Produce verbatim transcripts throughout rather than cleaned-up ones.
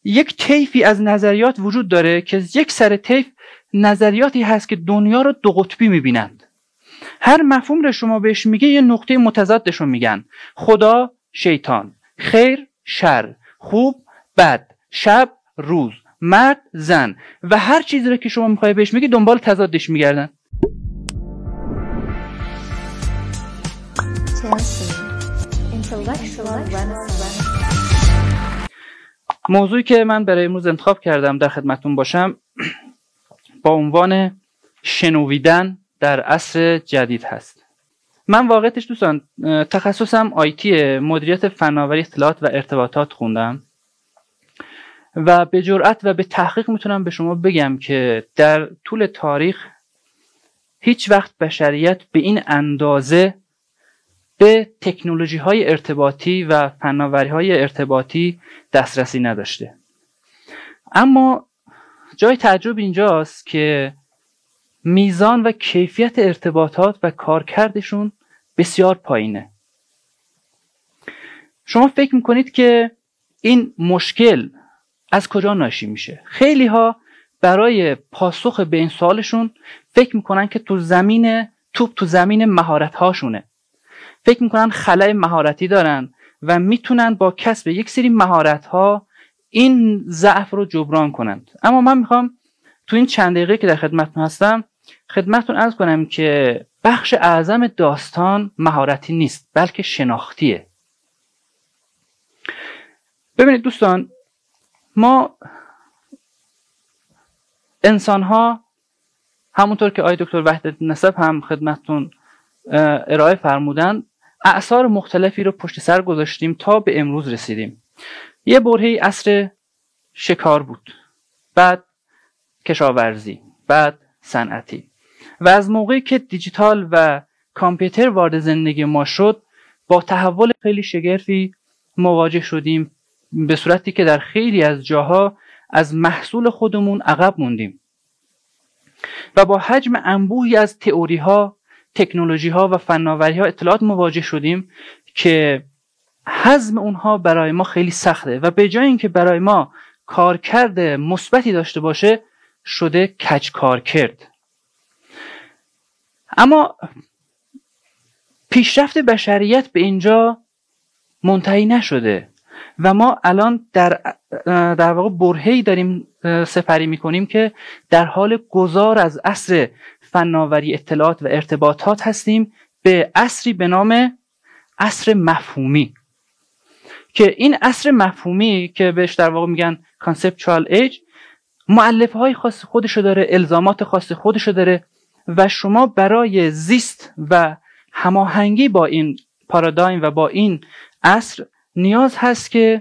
یک طیفی از نظریات وجود داره که یک سر طیف نظریاتی هست که دنیا رو دو قطبی میبینند. هر مفهوم رو شما بهش میگه یه نقطه متضادشون میگن. خدا، شیطان، خیر، شر، خوب، بد، شب، روز، مرد، زن و هر چیزی رو که شما میخوای بهش میگی دنبال تضادش میگردن. موضوعی که من برای امروز انتخاب کردم در خدمتون باشم با عنوان شنویدن در عصر جدید هست. من واقعیتش دوستان تخصصم آیتی، مدیریت فناوری اطلاعات و ارتباطات خوندم و به جرئت و به تحقیق میتونم به شما بگم که در طول تاریخ هیچ وقت بشریت به این اندازه به تکنولوژی های ارتباطی و فناوری های ارتباطی دسترسی نداشته. اما جای تعجب اینجاست که میزان و کیفیت ارتباطات و کارکردشون بسیار پایینه. شما فکر میکنید که این مشکل از کجا ناشی میشه؟ خیلی ها برای پاسخ به این سوالشون فکر میکنن که تو زمین توپ تو زمین مهارت هاشونه. فکر میکنن خلأ مهارتی دارن و میتونن با کسب یک سری مهارت ها این ضعف رو جبران کنند. اما من میخوام تو این چند دقیقه که در خدمتتون هستم خدمتتون عرض کنم که بخش اعظم داستان مهارتی نیست بلکه شناختیه. ببینید دوستان، ما انسان ها همونطور که آقای دکتر وحدت نسب هم خدمتتون ارائه فرمودن اعصار مختلفی رو پشت سر گذاشتیم تا به امروز رسیدیم. یه برهه‌ای عصر شکار بود، بعد کشاورزی، بعد صنعتی و از موقعی که دیجیتال و کامپیوتر وارد زندگی ما شد با تحول خیلی شگرفی مواجه شدیم، به صورتی که در خیلی از جاها از محصول خودمون عقب موندیم و با حجم انبوهی از تئوری ها، تکنولوژی ها و فناوری ها اطلاعات مواجه شدیم که هضم اونها برای ما خیلی سخته و به جای اینکه برای ما کارکرد مثبتی داشته باشه شده کج کار کرد. اما پیشرفت بشریت به اینجا منتهی نشده و ما الان در در واقع برهه‌ای داریم سپری میکنیم که در حال گذار از عصر فناوری اطلاعات و ارتباطات هستیم به عصری به نام عصر مفهومی، که این عصر مفهومی که بهش در واقع میگن conceptual age مؤلفه های خاص خودشو داره، الزامات خاص خودشو داره و شما برای زیست و هماهنگی با این پارادایم و با این عصر نیاز هست که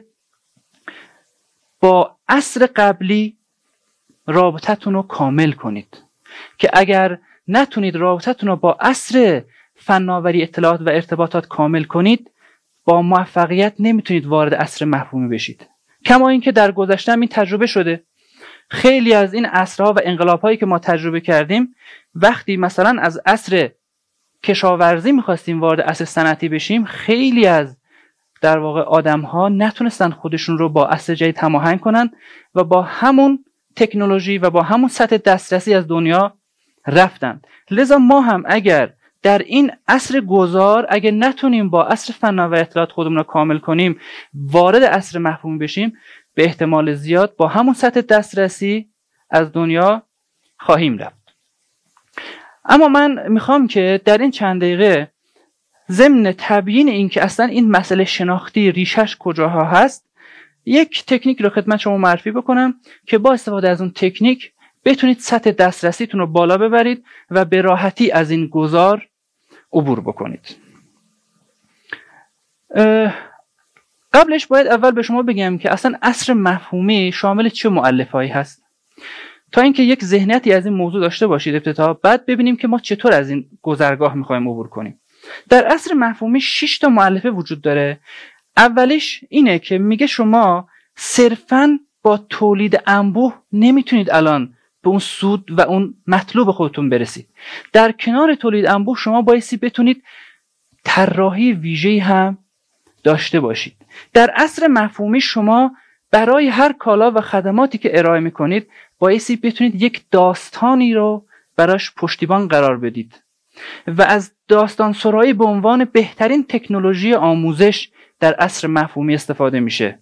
با عصر قبلی رابطتون رو کامل کنید، که اگر نتونید رابطتون رو با عصر فناوری اطلاعات و ارتباطات کامل کنید با موفقیت نمیتونید وارد عصر مفهومی بشید. کما اینکه در گذشته این تجربه شده. خیلی از این عصرها و انقلاب‌هایی که ما تجربه کردیم وقتی مثلا از عصر کشاورزی میخواستیم وارد عصر صنعتی بشیم خیلی از در واقع آدم‌ها نتونستن خودشون رو با عصر جدید هماهنگ کنن و با همون تکنولوژی و با همون سطح دسترسی از دنیا رفتن. لذا ما هم اگر در این عصر گذار اگر نتونیم با عصر فناوری اطلاعات خودمون رو کامل کنیم وارد عصر مفهومی بشیم به احتمال زیاد با همون سطح دسترسی از دنیا خواهیم رفت. اما من میخوام که در این چند دقیقه ضمن تبیین این که اصلا این مسئله شناختی ریشش کجاها هست یک تکنیک رو خدمت شما معرفی بکنم که با استفاده از اون تکنیک بتونید سطح دسترسیتون رو بالا ببرید و به راحتی از این گذار عبور بکنید. قبلش باید اول به شما بگم که اصلا عصر مفهومی شامل چه مؤلفه‌ای هست تا اینکه یک ذهنیتی از این موضوع داشته باشید ابتدا، بعد ببینیم که ما چطور از این گذرگاه میخوایم عبور کنیم. در عصر مفهومی شش تا مؤلفه وجود داره. اولیش اینه که میگه شما صرفاً با تولید انبوه نمیتونید الان به اون سود و اون مطلوب خودتون برسید. در کنار تولید انبوه شما بایستی بتونید طراحی ویژه‌ای هم داشته باشید. در عصر مفهومی شما برای هر کالا و خدماتی که ارائه میکنید بایستی بتونید یک داستانی رو براش پشتیبان قرار بدید و از داستان سرایی به عنوان بهترین تکنولوژی آموزش در عصر مفهومی استفاده میشه.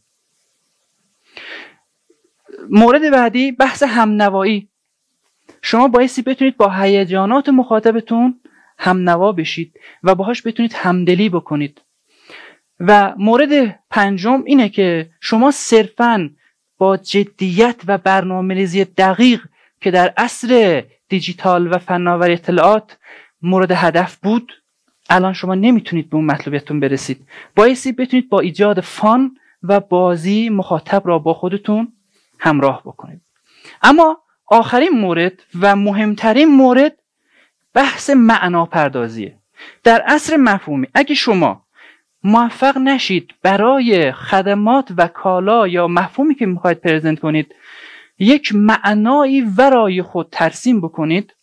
مورد بعدی بحث همنوایی. شما بایستی بتونید با هیجانات مخاطبتون همنوا بشید و باهاش بتونید همدلی بکنید. و مورد پنجم اینه که شما صرفاً با جدیت و برنامه‌ریزی دقیق که در عصر دیجیتال و فناوری اطلاعات مورد هدف بود، الان شما نمیتونید به اون مطلوبیتون برسید. بایستی بتونید با ایجاد فان و بازی مخاطب را با خودتون همراه بکنید. اما آخرین مورد و مهمترین مورد بحث معنا پردازیه. در عصر مفهومی اگه شما موفق نشید برای خدمات و کالا یا مفهومی که میخواید پرزنت کنید یک معنایی ورای خود ترسیم بکنید،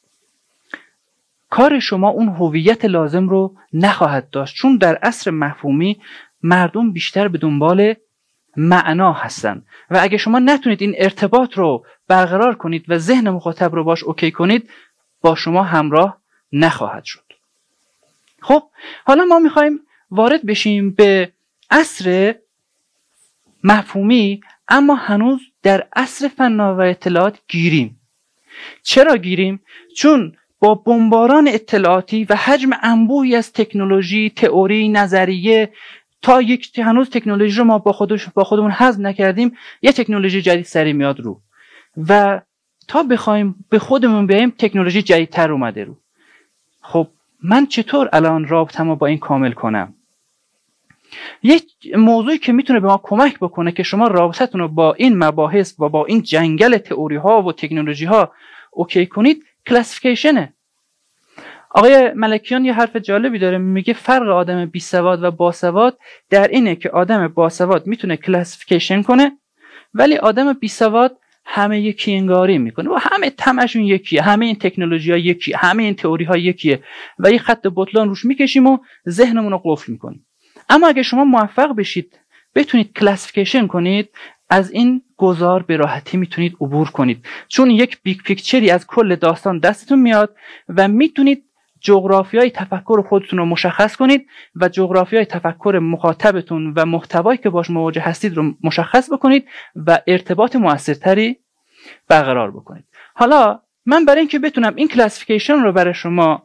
کار شما اون هویت لازم رو نخواهد داشت، چون در عصر مفهومی مردم بیشتر به دنبال معنا هستن و اگه شما نتونید این ارتباط رو برقرار کنید و ذهن مخاطب رو باش اوکی کنید، با شما همراه نخواهد شد. خب حالا ما میخوایم وارد بشیم به عصر مفهومی، اما هنوز در عصر فناوری اطلاعات گیریم. چرا گیریم؟ چون با بمباران اطلاعاتی و حجم انبوهی از تکنولوژی، تئوری، نظریه، تا یک هنوز تکنولوژی رو ما با خودش با خودمون هضم نکردیم، یه تکنولوژی جدید سری میاد رو و تا بخوایم به خودمون بیایم تکنولوژی جدیدتر اومده رو. خب من چطور الان رابطه‌مو با این کامل کنم؟ یک موضوعی که میتونه به ما کمک بکنه که شما رابطتون رو با این مباحث و با این جنگل تئوری ها و تکنولوژی ها اوکی کنید، کلاسیفیکیشنه. آقای ملکیان یه حرف جالبی داره، میگه فرق آدم بی سواد و باسواد در اینه که آدم باسواد میتونه کلاسیفیکیشن کنه، ولی آدم بی سواد همه یکی انگاری میکنه و همه تمشون یکیه، همه این تکنولوژی ها یکیه، همه این تئوری ها یکیه و یه خط بطلان روش میکشیم و ذهنمون رو قفل میکنیم. اما اگه شما موفق بشید بتونید کلاسیفیکیشن کنید، از این گذار به راحتی میتونید عبور کنید، چون یک بیگ پیکچری از کل داستان دستتون میاد و میتونید جغرافیای تفکر خودتون رو مشخص کنید و جغرافیای تفکر مخاطبتون و محتوایی که باش مواجه هستید رو مشخص بکنید و ارتباط موثرتری برقرار بکنید. حالا من برای اینکه بتونم این کلاسیفیکیشن رو برای شما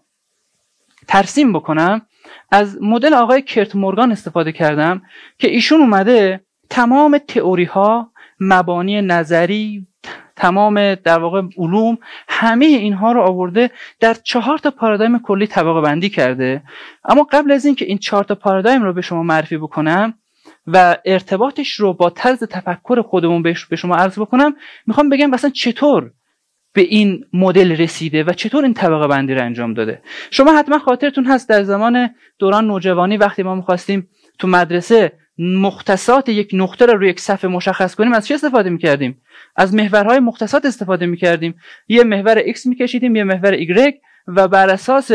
ترسیم بکنم، از مدل آقای کرت مورگان استفاده کردم که ایشون اومده تمام تئوری ها، مبانی نظری، تمام در واقع علوم، همه اینها رو آورده در چهار تا پارادایم کلی طبقه بندی کرده. اما قبل از این که این چهار تا پارادایم رو به شما معرفی بکنم و ارتباطش رو با طرز تفکر خودمون به شما عرض بکنم، میخوام بگم مثلا چطور به این مدل رسیده و چطور این طبقه بندی رو انجام داده. شما حتما خاطرتون هست در زمان دوران نوجوانی وقتی ما میخواستیم تو مدرسه مختصات یک نقطه رو روی یک صفحه مشخص کنیم، از چه استفاده میکردیم؟ از محورهای مختصات استفاده میکردیم. یه محور X میکشیدیم، یه محور Y و بر اساس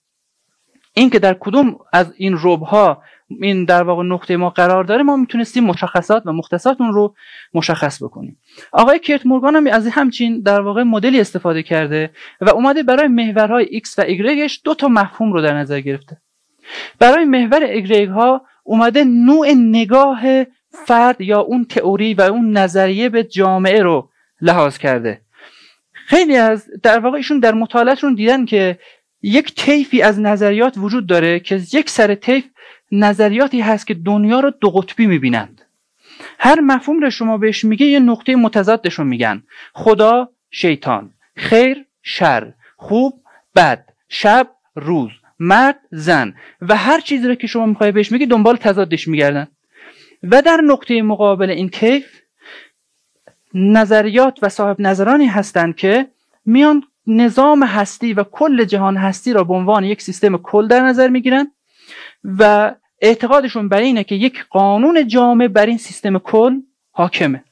این که در کدوم از این ربع‌ها این در واقع نقطه ما قرار داره، ما میتونستیم مشخصات و مختصات اون رو مشخص بکنیم. آقای کرت مورگان هم از همچین در واقع مدلی استفاده کرده و اومده برای محورهای X و Y دو تا مفهوم رو در نظر گرفته. برای محور Y ها اومده نوع نگاه فرد یا اون تئوری و اون نظریه به جامعه رو لحاظ کرده. خیلی از در واقع ایشون در مطالعاتشون دیدن که یک طیفی از نظریات وجود داره که یک سر طیف نظریاتی هست که دنیا رو دو قطبی میبینند. هر مفهوم رو شما بهش میگه یه نقطه متضادش رو میگن. خدا، شیطان، خیر، شر، خوب، بد، شب، روز، مرد، زن و هر چیزی رو که شما میخوای بهش میگی دنبال تضادش میگردن. و در نقطه مقابل این طیف نظریات و صاحب نظرانی هستند که میان نظام هستی و کل جهان هستی را به عنوان یک سیستم کل در نظر میگیرن و اعتقادشون بر اینه که یک قانون جامع بر این سیستم کل حاکمه.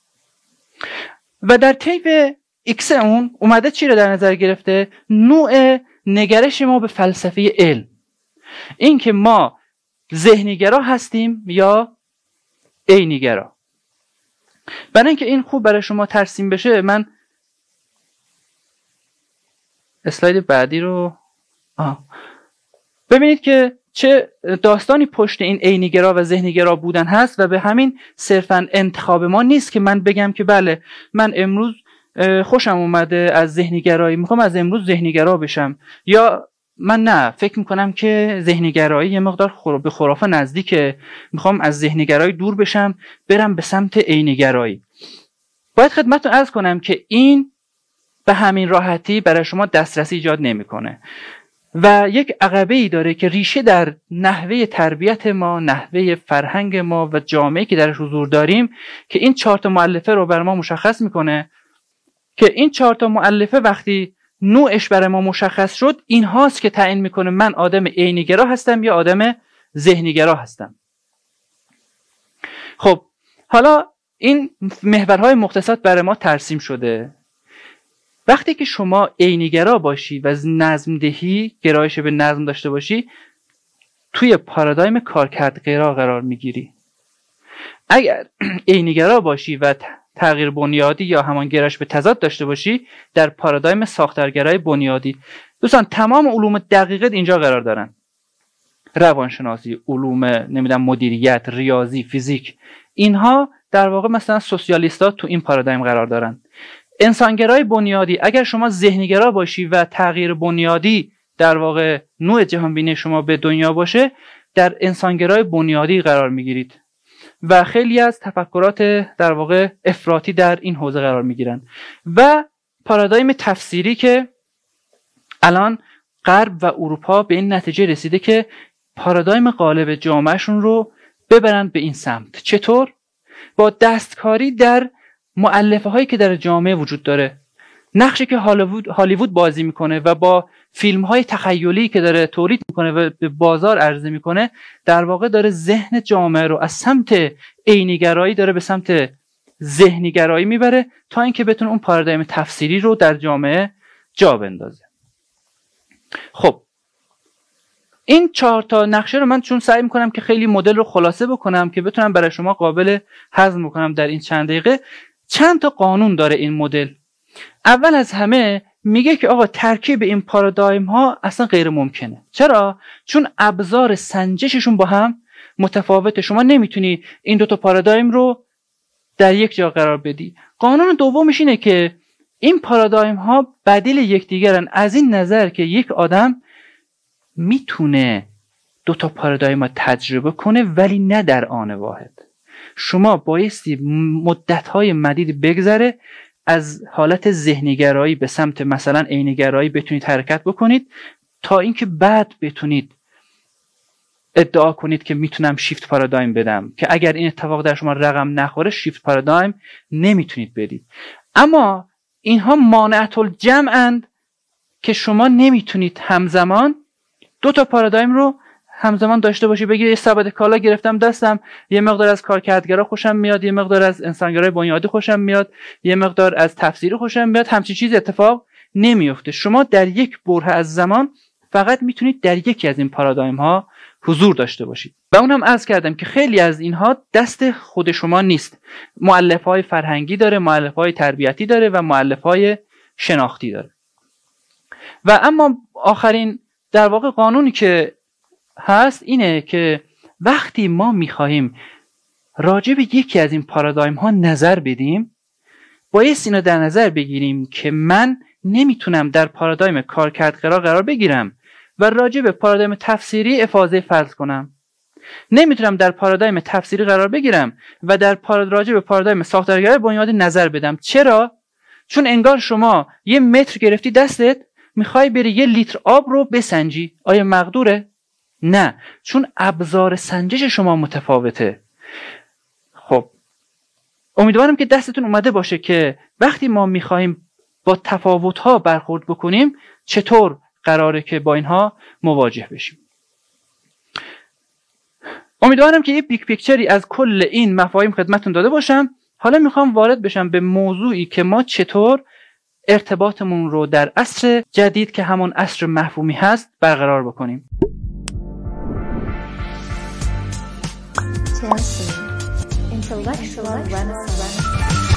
و در طیف ایکس اون اومده چی رو در نظر گرفته؟ نوع نگرش ما به فلسفه علم، این که ما ذهنیگرا هستیم یا عینیگرا. برای اینکه این خوب برای شما ترسیم بشه، من اسلاید بعدی رو آه. ببینید که چه داستانی پشت این عینی‌گرا و ذهنی‌گرا بودن هست و به همین صرفاً انتخاب ما نیست که من بگم که بله من امروز خوشم اومده از ذهنی‌گرایی، میخوام از امروز ذهنی‌گرا بشم، یا من نه فکر میکنم که ذهنی‌گرایی یه مقدار خور... به خرافه نزدیکه، میخوام از ذهنی‌گرایی دور بشم برم به سمت عینی‌گرایی. باید خدمتتون عرض کنم که این به همین راحتی برای شما دسترسی ایجاد نمیکنه و یک عقبه‌ای داره که ریشه در نحوه تربیت ما، نحوه فرهنگ ما و جامعه‌ای که درش حضور داریم، که این چهار تا مؤلفه رو برای ما مشخص میکنه که این چهار تا مؤلفه وقتی نوعش برای ما مشخص شد، این هاست که تعیین میکنه من آدم عینی‌گرا هستم یا آدم ذهنی‌گرا هستم. خب حالا این محورهای مختصات برای ما ترسیم شده. وقتی که شما عینی‌گرا باشی و نظم دهی، گرایش به نظم داشته باشی، توی پارادایم کارکردگرا قرار میگیری. اگر عینی‌گرا باشی و تغییر بنیادی یا همان گرایش به تضاد داشته باشی، در پارادایم ساختارگرای بنیادی. دوستان تمام علوم دقیقه اینجا قرار دارن. روانشناسی، علوم نمیدونم مدیریت، ریاضی، فیزیک، اینها در واقع مثلا سوسیالیست‌ها تو این پارادایم قرار دارن. انسانگرای بنیادی، اگر شما ذهنی‌گرا باشی و تغییر بنیادی در واقع نوع جهانبینی شما به دنیا باشه، در انسانگرای بنیادی قرار میگیرید و خیلی از تفکرات در واقع افراطی در این حوزه قرار میگیرن. و پارادایم تفسیری که الان غرب و اروپا به این نتیجه رسیده که پارادایم غالب جامعهشون رو ببرن به این سمت. چطور؟ با دستکاری در مؤلفه هایی که در جامعه وجود داره، نقشی که هالیوود هالیوود بازی میکنه و با فیلم های تخیلی که داره تولید میکنه و به بازار عرضه میکنه، در واقع داره ذهن جامعه رو از سمت عینی‌گرایی داره به سمت ذهنی‌گرایی میبره تا اینکه بتونه اون پارادایم تفسیری رو در جامعه جا بندازه. خب این چهار تا نقشه رو من چون سعی میکنم که خیلی مدل رو خلاصه بکنم که بتونم برای شما قابل هضم بکنم در این چند دقیقه، چند تا قانون داره این مدل. اول از همه میگه که آقا ترکیب این پارادایم ها اصلا غیر ممکنه. چرا؟ چون ابزار سنجششون با هم متفاوته. شما نمیتونی این دو تا پارادایم رو در یک جا قرار بدی. قانون دومش اینه که این پارادایم ها بدیل یکدیگرن، از این نظر که یک آدم میتونه دو تا پارادایم ها تجربه کنه ولی نه در آن واحد. شما بایستی مدت‌های مدید بگذره از حالت ذهنی‌گرایی به سمت مثلا عینی‌گرایی بتونید حرکت بکنید تا اینکه بعد بتونید ادعا کنید که میتونم شیفت پارادایم بدم، که اگر این اتفاق در شما رقم نخوره شیفت پارادایم نمیتونید بدید. اما اینها مانعت الجمع‌اند که شما نمیتونید همزمان دو تا پارادایم رو همزمان داشته باشی. بگی یه سبد کالا گرفتم دستم، یه مقدار از کارکردگرا خوشم میاد، یه مقدار از انسانگرای بنیادی خوشم میاد، یه مقدار از تفسیری خوشم میاد. همچین چیز اتفاق نمیفته. شما در یک بره از زمان فقط میتونید در یکی از این پارادایم ها حضور داشته باشید. و اونم عرض کردم که خیلی از اینها دست خود شما نیست. مؤلفه‌های فرهنگی داره، مؤلفه‌های تربیتی داره و مؤلفه‌های شناختی داره. و اما آخرین در واقع قانونی که هست اینه که وقتی ما میخواهیم راجع به یکی از این پارادایم ها نظر بدیم، بایست اینو در نظر بگیریم که من نمیتونم در پارادایم کارکردگرا قرار بگیرم و راجع به پارادایم تفسیری افاضه فرض کنم. نمیتونم در پارادایم تفسیری قرار بگیرم و در پاراد راجع به پارادایم ساختارگرای بنیادی نظر بدم. چرا؟ چون انگار شما یه متر گرفتی دستت، میخوای بری یه لیتر آب رو بسنجی. آیا مقدوره؟ نه، چون ابزار سنجش شما متفاوته. خب امیدوارم که دستتون اومده باشه که وقتی ما میخوایم با تفاوت‌ها برخورد بکنیم چطور قراره که با اینها مواجه بشیم. امیدوارم که یه بیگ پیکچری از کل این مفاهیم خدمتتون داده باشم. حالا میخوام وارد بشم به موضوعی که ما چطور ارتباطمون رو در عصر جدید که همون عصر مفهومی هست برقرار بکنیم. Chelsea, intellectual renaissance.